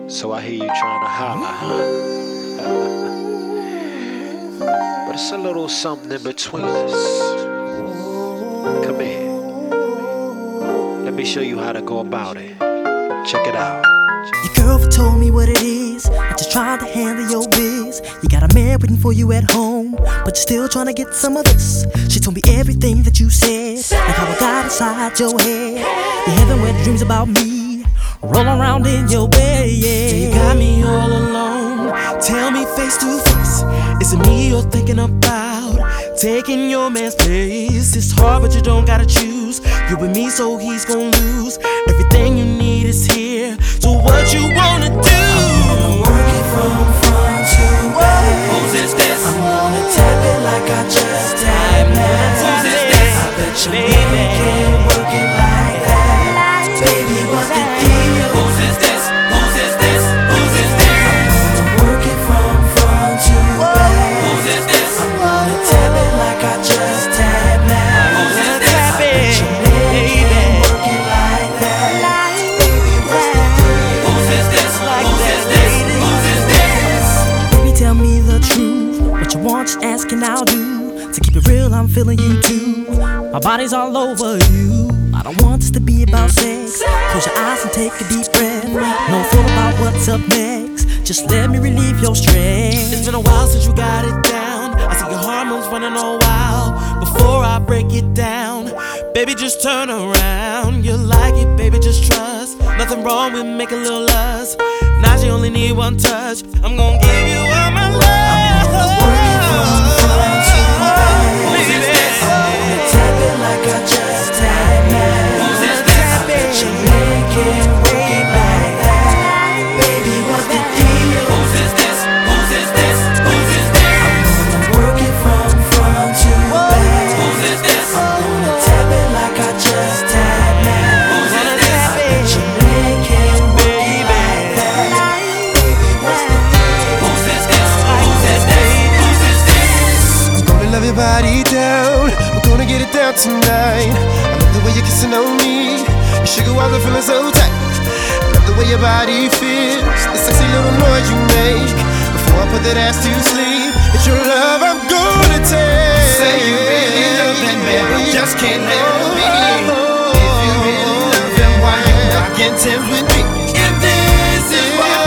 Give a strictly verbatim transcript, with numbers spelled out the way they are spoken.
So I hear you trying to holler, huh? But it's a little something in between us. Come here. Let me show you how to go about it. Check it out. Your girlfriend told me what it is. I just tried to handle your biz. You got a man waiting for you at home, but you're still trying to get some of this. She told me everything that you said, like how I got inside your head. You having wet dreams about me, rolling around in your bed, yeah. You got me all alone. Tell me face to face, is it me you're thinking about? Taking your man's place. It's hard but you don't gotta choose. You with me so he's gon' lose. Everything you need is here. So what you wanna do? I wanna work it from front to back. Who's is this? I wanna tap it like I just tapped that. Who's is this? I bet you baby can't work it like that. Baby, what's the deal? Who's is this? Who's is this? Who's is this? I wanna work it from front to back. Who's is this? I wanna tap it like I just tapped that. Who's is this? I bet you baby can't work it like that. Baby, what's the deal? Who's is this? Who's is this? Who's is this? Baby, tell me the truth. What you want, just ask and I'll do. To keep it real, I'm feeling you too. My body's all over you. I don't want this to be about sex. Close your eyes and take a deep breath. No thought about what's up next. Just let me relieve your stress. It's been a while since you got it down. I see your hormones running all wild. Before I break it down, baby, just turn around. You like it, baby, just trust. Nothing wrong with making a little lust. Now you only need one touch. I'm gonna give you all my love. I'm gonna work it from front to back. Who's is this? I'm gonna tap it like I just tapped that. Who's is this? I bet you make it work it like that. Baby, what's the deal? Who's is this? Who's is this? Who's is this? I'm gonna work it from front to back. Who's is this? I'm gonna tap it like I just tapped that. Who's is this? I bet you make it work it like that. Baby, what's the deal? Who's is this? Who's is this? Who's is this? I'm gonna love your body down. We're gonna get it down tonight. I love the way you're kissing on me. Your sugar walls are feeling so tight. I love the way your body feels. The sexy little noise you make before I put that ass to sleep. It's your love I'm gonna take. Say you really love that man, but just can't let it be. If you really love him, why you not getting with me? If this is what